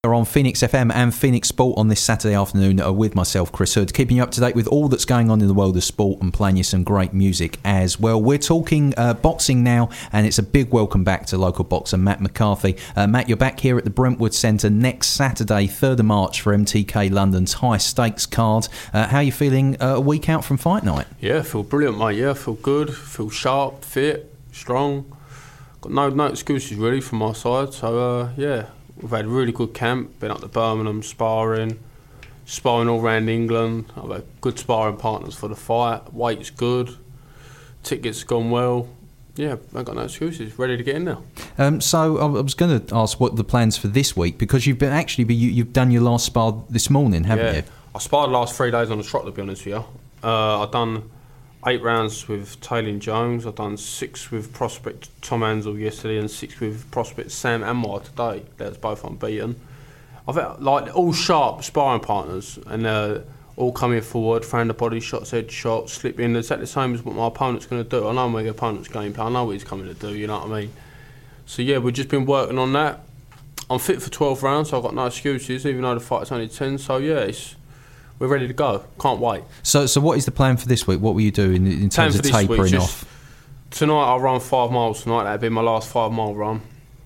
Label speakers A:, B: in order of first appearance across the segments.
A: Are on Phoenix FM and Phoenix Sport on this Saturday afternoon with myself, Chris Hood, keeping you up to date with all that's going on in the world of sport and playing you some great music as well. We're talking boxing now, and it's a big welcome back to local boxer Matt McCarthy. Matt, you're back here at the Brentwood Centre next Saturday, 3rd of March, for MTK London's high stakes card. How are you feeling a week out from fight night?
B: Yeah, I feel brilliant, mate. Yeah, I feel good, feel sharp, fit, strong. Got no excuses really from my side, so yeah. We've had a really good camp, been up to Birmingham sparring all around England. I've had good sparring partners for the fight, weight's good, tickets gone well. Yeah, I've got no excuses, ready to get in now.
A: So I was going to ask what the plans for this week, because you've you've done your last spar this morning, haven't you?
B: I sparred the last 3 days on the trot, to be honest with you. I've done 8 rounds with Taylor Jones. I've done 6 with prospect Tom Ansell yesterday and 6 with prospect Sam Anwar today. That's both unbeaten. I've had all sharp sparring partners, and all coming forward, throwing the body shots, head shots, slip in. Exactly the same as what my opponent's going to do. I know my opponent's game plan. I know what he's coming to do. You know what I mean? So yeah, we've just been working on that. I'm fit for 12 rounds, so I've got no excuses, even though the fight's only 10. So yeah, we're ready to go. Can't wait. So
A: what is the plan for this week? What will you do in terms of tapering off?
B: Tonight I'll run 5 miles tonight. That'll be my last 5-mile run.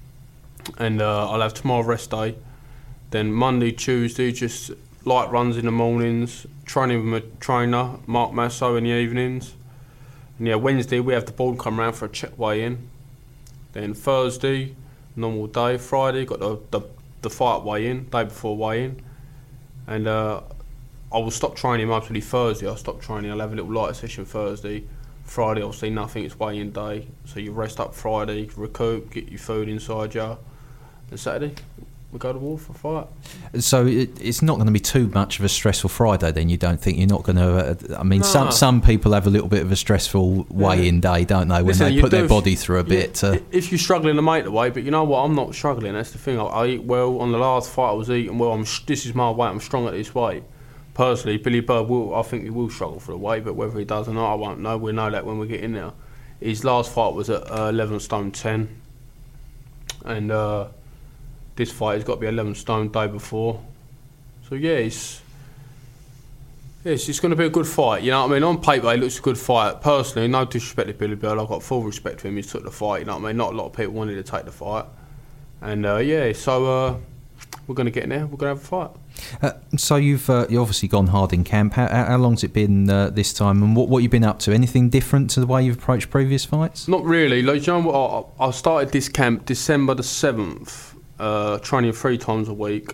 B: And I'll have tomorrow rest day. Then Monday, Tuesday, just light runs in the mornings. Training with my trainer, Mark Masso, in the evenings. And yeah, Wednesday we have the board come round for a check weigh-in. Then Thursday, normal day. Friday, got the fight weigh-in, day before weigh-in. And I will stop training mostly Thursday. I'll stop training. I'll have a little lighter session Thursday. Friday, I'll see nothing. It's weigh-in day. So you rest up Friday, recoup, get your food inside you. And Saturday, we go to war for a fight.
A: So it's not going to be too much of a stressful Friday then, you don't think? You're not going to... I mean, no. Some people have a little bit of a stressful weigh-in day, don't they, when they put their body through a bit.
B: If you're struggling to make the weight, but you know what, I'm not struggling. That's the thing. I eat well. On the last fight, I was eating well. This is my weight. I'm strong at this weight. Personally, Billy Bird I think he will struggle for the weight, but whether he does or not, I won't know. We'll know that when we get in there. His last fight was at 11 stone 10, and this fight has got to be 11 stone day before. So yeah, it's going to be a good fight. You know what I mean? On paper, it looks a good fight. Personally, no disrespect to Billy Bird, I've got full respect for him. He's took the fight. You know what I mean? Not a lot of people wanted to take the fight, and so we're going to get in there. We're going to have a fight.
A: So you've obviously gone hard in camp. How long's it been this time, and what you've been up to? Anything different to the way you've approached previous fights?
B: Not really. Like, you know what? I started this camp December the 7th, training 3 times a week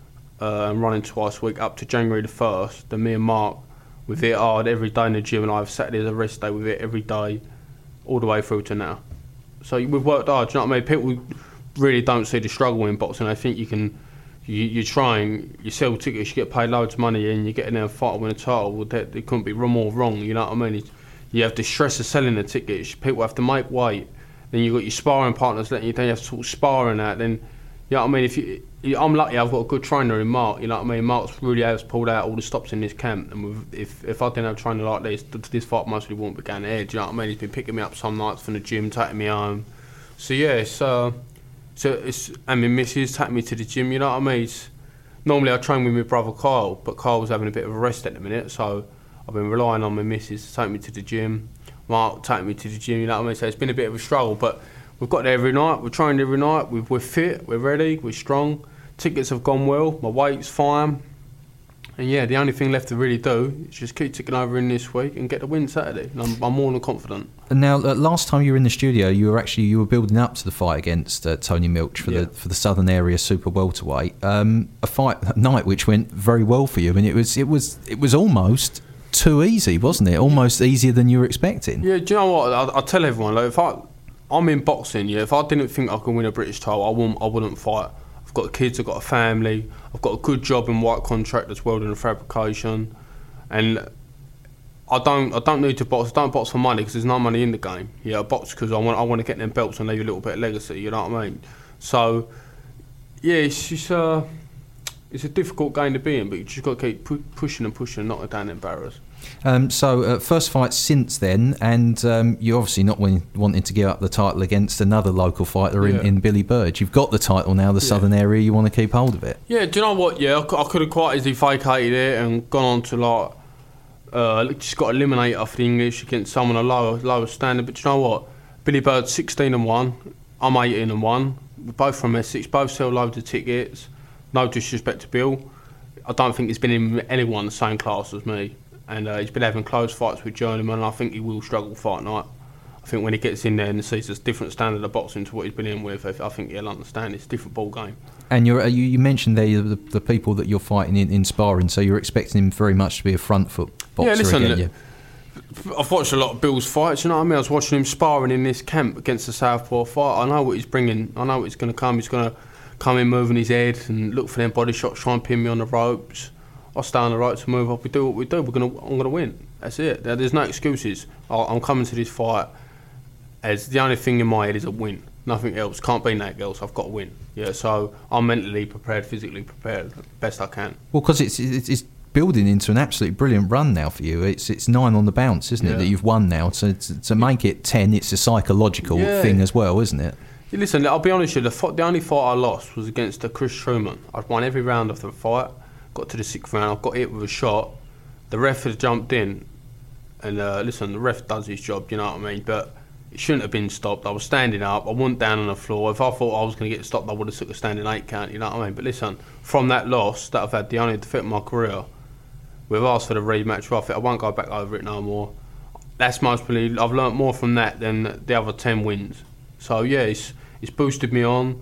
B: and running twice a week up to January the 1st. Then me and Mark, we've hit hard every day in the gym, and I've Saturday as a rest day. We've hit every day all the way through to now. So we've worked hard. Do you know what I mean? People really don't see the struggle in boxing. I think you're trying, you sell tickets, you get paid loads of money, and you get in there and fight and win a title. Well, it couldn't be more wrong, you know what I mean? You have the stress of selling the tickets, people have to make weight, then you've got your sparring partners letting you down, you have to sort of sparring out, then, you know what I mean? I'm lucky I've got a good trainer in Mark, you know what I mean? Mark's really has pulled out all the stops in this camp, and if I didn't have a trainer like this fight mostly wouldn't be going ahead, you know what I mean? He's been picking me up some nights from the gym, taking me home. So yeah, and my missus taking me to the gym, you know what I mean? Normally I train with my brother Kyle, but Kyle's having a bit of a rest at the minute, so I've been relying on my missus to take me to the gym. Mark taking me to the gym, you know what I mean? So it's been a bit of a struggle, but we've got there every night, we're training every night, we're fit, we're ready, we're strong. Tickets have gone well, my weight's fine. And yeah, the only thing left to really do is just keep ticking over in this week and get the win Saturday. And I'm more than confident.
A: And now, last time you were in the studio, you were building up to the fight against Tony Milch for the Southern Area Super Welterweight. A fight night which went very well for you, and it was almost too easy, wasn't it? Almost easier than you were expecting.
B: Yeah, do you know what? I tell everyone, like, I'm in boxing. Yeah, if I didn't think I could win a British title, I wouldn't fight. I've got kids, I've got a family, I've got a good job in white contract as welding and fabrication, and I don't need to box. I don't box for money because there's no money in the game. Yeah, I box because I want to get them belts and leave a little bit of legacy. You know what I mean? So yeah, it's just it's a difficult game to be in, but you just got to keep pushing and pushing and knocking down them barriers.
A: So first fight since then, and you're obviously not wanting to give up the title against another local fighter in Billy Bird. You've got the title now, the Southern area. You want to keep hold of it.
B: Yeah, do you know what? Yeah, I could have quite easily vacated it and gone on to just got eliminated for the English against someone a lower standard. But do you know what? Billy Bird 16-1. I'm 18-1. We're both from Essex. Both sell loads of tickets. No disrespect to Bill. I don't think he's been in anyone the same class as me. And he's been having close fights with journeymen, and I think he will struggle fight night. I think when he gets in there and sees a different standard of boxing to what he's been in with, I think he'll understand it's a different ball game. And
A: you mentioned there the people that you're fighting in sparring, so you're expecting him very much to be a front foot boxer.
B: Yeah, listen,
A: again,
B: I've watched a lot of Bill's fights, you know what I mean? I was watching him sparring in this camp against the Southpaw fight. I know what he's bringing. I know what he's going to come. He's going to come in moving his head and look for them body shots, try and pin me on the ropes. I stay on the ropes and move up. We do what we do. I'm going to win. That's it. There's no excuses. I'm coming to this fight as the only thing in my head is a win. Nothing else. Can't be nothing else. I've got to win. Yeah, so I'm mentally prepared, physically prepared, best I can.
A: Well, because it's building into an absolutely brilliant run now for you. It's 9 on the bounce, isn't it, that you've won now. So to make it 10, it's a psychological thing as well, isn't it?
B: Yeah, listen, I'll be honest with you, the only fight I lost was against Chris Truman. I'd won every round of the fight, got to the 6th round, I got hit with a shot. The ref had jumped in, and listen, the ref does his job, you know what I mean? But it shouldn't have been stopped. I was standing up, I wasn't down on the floor. If I thought I was going to get stopped, I would have took a standing 8 count, you know what I mean? But listen, from that loss that I've had, the only defeat in my career, we've asked for the rematch. I won't go back over it no more. That's mostly, I've learnt more from that than the other 10 wins. So yeah, it's boosted me on.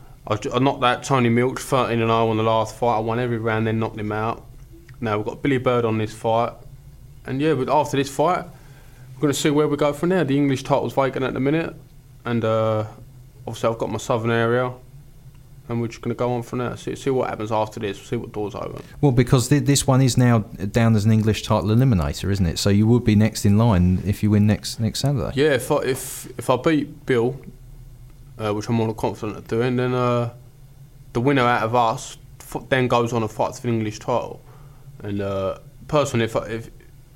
B: I knocked out Tony Milch 13-0 on the last fight. I won every round, then knocked him out. Now we've got Billy Bird on this fight. And yeah, but after this fight, we're going to see where we go from there. The English title's vacant at the minute. And obviously I've got my Southern area. And we're just going to go on from there. See what happens after this. See what doors open.
A: Well, because this one is now down as an English title eliminator, isn't it? So you would be next in line if you win next Saturday.
B: Yeah, if I beat Bill, which I'm more confident of doing, then the winner out of us then goes on and fights for the English title. And personally, if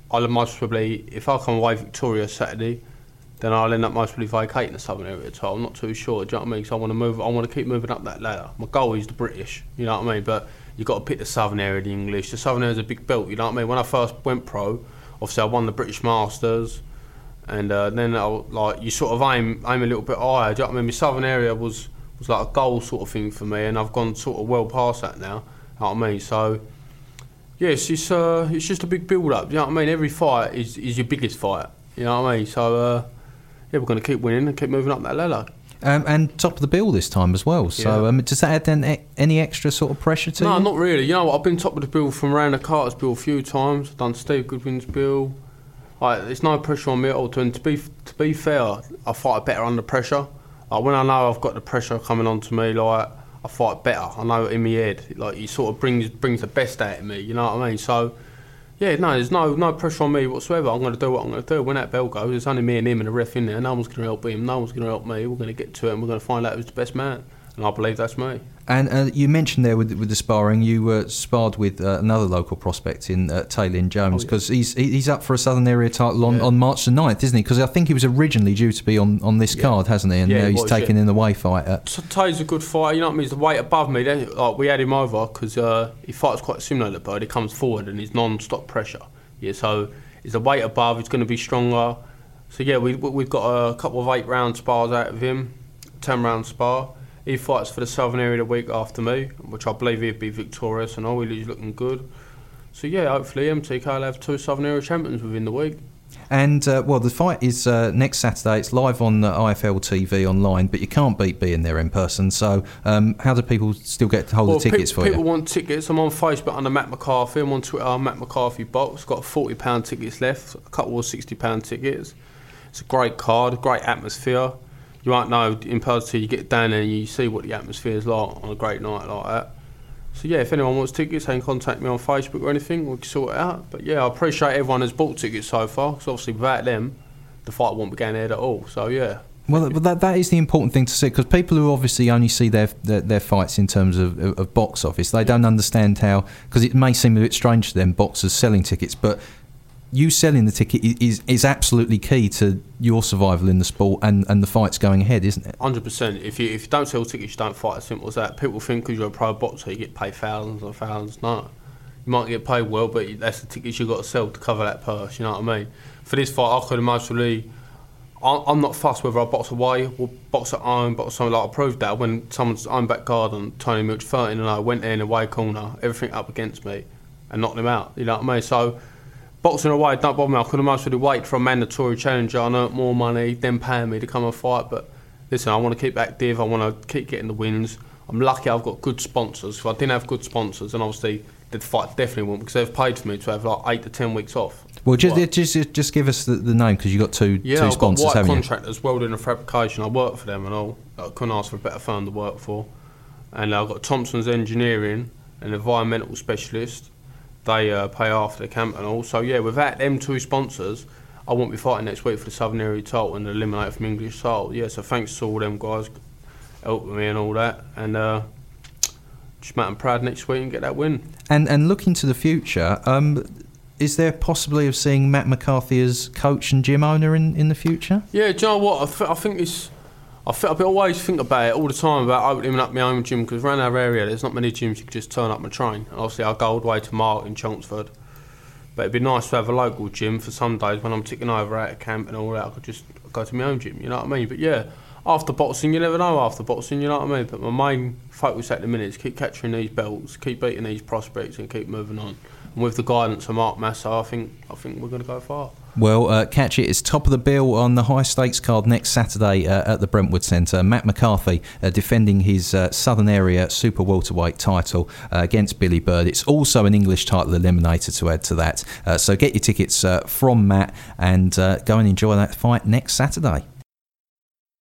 B: I come away victorious Saturday, then I'll end up most probably vacating the Southern area title. I'm not too sure, do you know what I mean? So I want to keep moving up that ladder. My goal is the British, you know what I mean? But you've got to pick the Southern area, the English. The Southern area is a big belt, you know what I mean? When I first went pro, obviously I won the British Masters, and then you sort of aim a little bit higher, do you know what I mean? My Southern area was like a goal sort of thing for me, and I've gone sort of well past that now, you know what I mean? So yeah, it's just a big build-up, you know what I mean? Every fight is your biggest fight, you know what I mean? So yeah, we're going to keep winning and keep moving up that ladder.
A: And top of the bill this time as well. So does that add then any extra sort of pressure to you?
B: No, not really. You know what? I've been top of the bill from Randa Carter's bill a few times. I've done Steve Goodwin's bill. There's no pressure on me at all. And to be fair, I fight better under pressure. When I know I've got the pressure coming on to me, I fight better. I know it in my head. He sort of brings the best out of me. You know what I mean? So yeah, no, there's no pressure on me whatsoever. I'm going to do what I'm going to do. When that bell goes, it's only me and him and the ref in there. No one's going to help him. No one's going to help me. We're going to get to it and we're going to find out who's the best man. And I believe that's me.
A: And you mentioned there with the sparring, you sparred with another local prospect in Taylin Jones, because he's up for a Southern Area title on March the 9th, isn't he? Because I think he was originally due to be on this card, hasn't he? And now he's taken in the way fight.
B: So Tay's a good fighter, you know what I mean? He's the weight above me. Then, we had him over because he fights quite similar to Bird. He comes forward and he's non-stop pressure. Yeah, so he's a weight above. He's going to be stronger. So yeah, we've got a couple of 8-round spars out of him, 10-round spar. He fights for the Southern area the week after me, which I believe he'd be victorious, and he's looking good. So yeah, hopefully MTK will have 2 Southern area champions within the week.
A: And the fight is next Saturday. It's live on IFL TV online, but you can't beat being there in person. So how do people still get hold of tickets for you?
B: People want tickets. I'm on Facebook under Matt McCarthy. I'm on Twitter, Matt McCarthy Box. Got £40 tickets left, a couple of £60 tickets. It's a great card, great atmosphere. You won't know in person till you get down there and you see what the atmosphere is like on a great night like that. So yeah, if anyone wants tickets, they can contact me on Facebook or anything, we can sort it out. But yeah, I appreciate everyone who's bought tickets so far, because obviously without them, the fight won't be going ahead at all. So yeah,
A: Well, that is the important thing to see, because people who obviously only see their fights in terms of box office, they don't understand how, because it may seem a bit strange to them, boxers selling tickets, but you selling the ticket is absolutely key to your survival in the sport and the fights going ahead, isn't it?
B: 100%. If you don't sell tickets, you don't fight. As simple as that. People think because you're a pro boxer, you get paid thousands and thousands. No, you might get paid well, but that's the tickets you've got to sell to cover that purse. You know what I mean? For this fight, I could emotionally. I'm not fussed whether I box away or box at home, box something like I proved that when someone's own back garden, Tony Milch 13 and I went there in the away corner, everything up against me, and knocked him out. You know what I mean? So boxing away don't bother me. I could emotionally wait for a mandatory challenger and earn more money, then paying me to come and fight. But listen, I want to keep active. I want to keep getting the wins. I'm lucky I've got good sponsors. If I didn't have good sponsors, then obviously the fight definitely wouldn't, because they've paid for me to have like 8 to 10 weeks off.
A: Well, just give us the name, because you've got two sponsors,
B: I've got
A: haven't you?
B: contractors, welding and fabrication. I work for them and all. I couldn't ask for a better firm to work for. And I've got Thompson's Engineering, an environmental specialist. They pay after the camp and all. So yeah, without them two sponsors, I won't be fighting next week for the Southern Area title and the eliminator from English title. Yeah, so thanks to all them guys helping me and all that. And just I'm proud next week and get that win.
A: And looking to the future, is there possibly of seeing Matt McCarthy as coach and gym owner in the future?
B: Yeah, do you know what? I think it's. I always think about it all the time about opening up my own gym, because around our area there's not many gyms you can just turn up and train. And obviously I go all the way to Mark in Chelmsford, but it'd be nice to have a local gym for some days when I'm ticking over out of camp and all that. I could just go to my own gym, you know what I mean? But yeah, after boxing, you never know after boxing, you know what I mean? But my main focus at the minute is keep capturing these belts, keep beating these prospects and keep moving on. And with the guidance of Mark Massa, I think we're going to go far.
A: Well, catch it. It's top of the bill on the high stakes card next Saturday at the Brentwood Centre. Matt McCarthy defending his Southern Area Super Welterweight title against Billy Bird. It's also an English title eliminator to add to that. So get your tickets from Matt and go and enjoy that fight next Saturday.